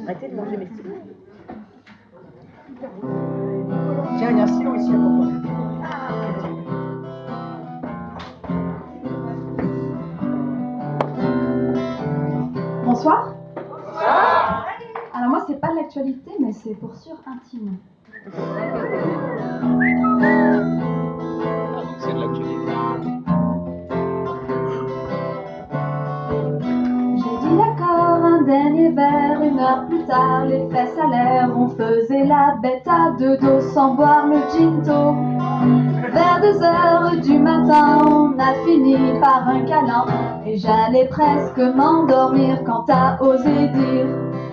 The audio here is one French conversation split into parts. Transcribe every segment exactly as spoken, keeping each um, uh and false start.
Arrêtez de manger mes stylos. Tiens, il y a un stylo ici à propos. Bonsoir. Bonsoir. Alors moi, c'est pas de l'actualité, mais c'est pour sûr intime. C'est de l'actualité. J'ai dit d'accord, un dernier verre, une heure plus tard, les fesses à l'air, on faisait la bête à deux dos sans boire le ginto. Vers deux heures du matin, on a fini par un câlin, et j'allais presque m'endormir quand t'as osé dire: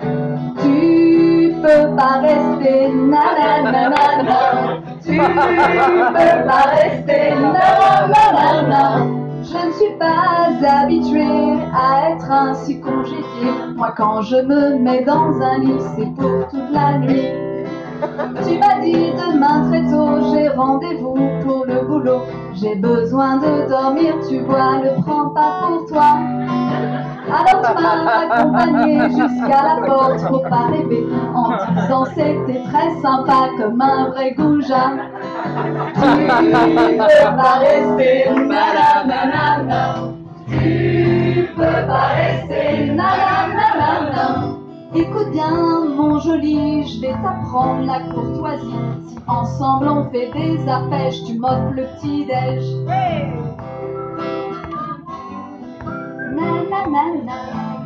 tu peux pas rester, nananana, tu peux pas rester, nananana. Je ne suis pas habituée à être ainsi congédiée. Moi, quand je me mets dans un lit, c'est pour toute la nuit. Tu m'as dit demain très tôt, j'ai rendez-vous pour le boulot. J'ai besoin de dormir, tu vois, le prends pas pour toi. Alors tu m'as accompagné jusqu'à la porte, faut pas rêver, en disant c'était très sympa comme un vrai goujat. Tu peux pas rester, nananana, tu peux pas rester, nananana. Écoute bien mon joli, je vais t'apprendre la courtoisie. Si ensemble on fait des arpèges, tu m'offres le petit-déj. Nananana.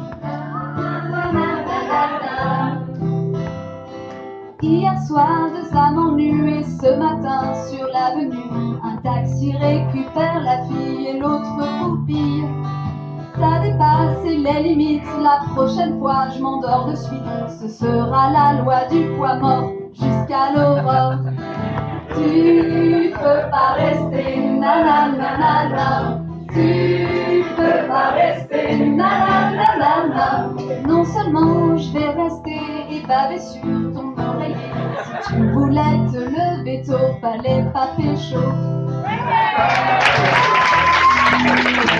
Hier soir, deux amants nus et ce matin sur l'avenue, un taxi récupère la fille et l'autre poupille. T'as dépassé les limites, la prochaine fois je m'endors de suite. Ce sera la loi du poids mort jusqu'à l'aurore. Tu peux pas rester, nananana, tu peux pas rester, nananana. Non seulement je vais rester et baver sur ton oreiller, si tu voulais te lever tôt, fallait pas pécho.